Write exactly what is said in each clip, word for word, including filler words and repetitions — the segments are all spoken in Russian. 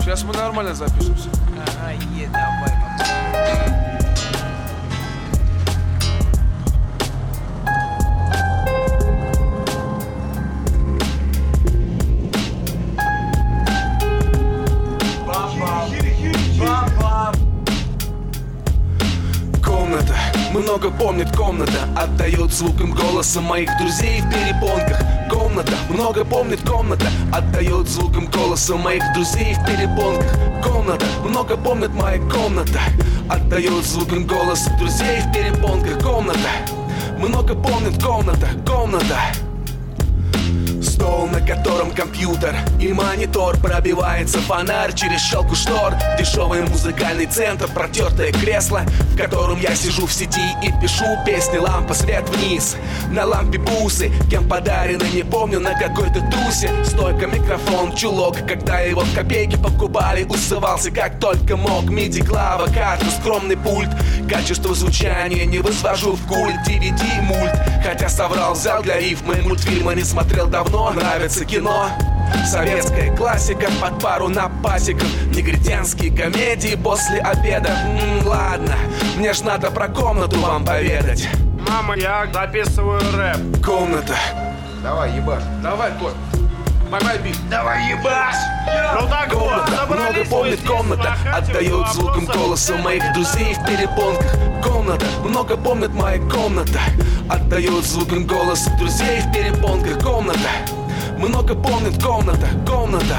Сейчас мы нормально запишемся. Ага, е, давай. Комната, много помнит комната, отдает звуком голоса моих друзей в перепонках. Комната, много помнит комната, отдает звуком голоса моих друзей в перепонках. Комната, много помнит моя комната, отдает звуком голоса друзей в перепонках. Комната, много помнит комната, комната. Стол, на котором компьютер и монитор, пробивается фонарь через щелку штор. Дешевый музыкальный центр, протертое кресло, в котором я сижу в сети и пишу песни. Лампа, свет вниз, на лампе бусы, кем подарены, не помню, на какой-то тусе. Стойка, микрофон, чулок, когда его в копейки покупали, усывался как только мог. Миди, клава, карта, скромный пульт, качество звучания не возвожу в культ. ди ви ди, мульт, хотя соврал, взял для рифмы. Мультфильмы не смотрел давно, нравится кино. Советская классика под пару на пасеках. Негритянские комедии после обеда. М-м, ладно, мне ж надо про комнату вам поведать. Мама, я записываю рэп. Комната. Давай, ебашь. Давай, Коль. Поймай бит. Давай, ебашь. Ну так вот, Комната, много помнит комната, отдает звуком голоса моих друзей в перепонках. Комната, много помнит моя комната, отдает звуком голоса друзей в перепонках. Комната, много помнит комната, комната.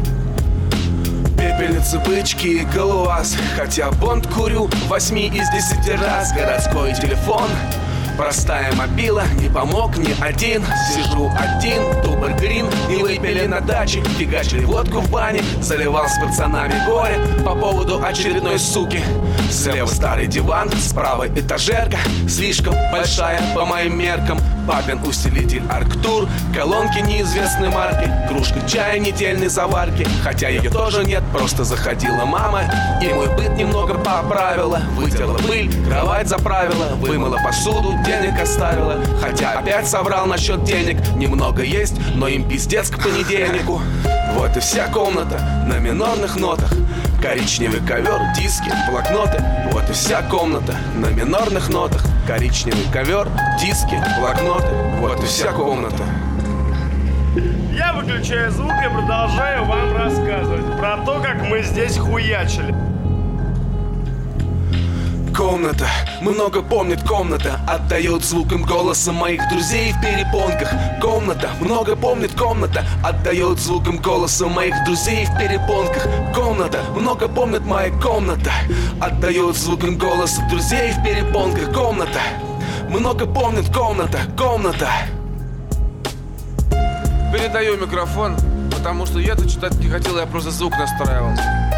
Пепельницы, бычки и галуаз, хотя бонд курю восьми из десяти раз. Городской телефон, простая мобила, не помог ни один. Сижу один, дубль грин, не выпили на даче, фигачили водку в бане, заливал с пацанами горе по поводу очередной суки. Слева старый диван, справа этажерка, слишком большая по моим меркам. Папин усилитель Арктур, колонки неизвестной марки, кружка чая недельной заварки, хотя ее тоже нет, просто заходила мама и мой быт немного поправила. Вытерла пыль, кровать заправила, вымыла посуду, денег оставила, хотя опять соврал насчет денег. Немного есть, но им пиздец к понедельнику. Вот и вся комната на минорных нотах. Коричневый ковер, диски, блокноты. Вот и вся комната на минорных нотах. Коричневый ковер, диски, блокноты. Вот и вся комната. Я выключаю звук и продолжаю вам рассказывать про то, как мы здесь хуячили. Комната, много помнит комната, отдает звуком голоса моих друзей в перепонках. Комната, много помнит комната, отдает звуком голоса моих друзей в перепонках. Комната, много помнит моя комната, отдает звуком голоса друзей в перепонках. Комната, много помнит комната, комната. Передаю микрофон, потому что я-то читать не хотел, я просто звук настраивал.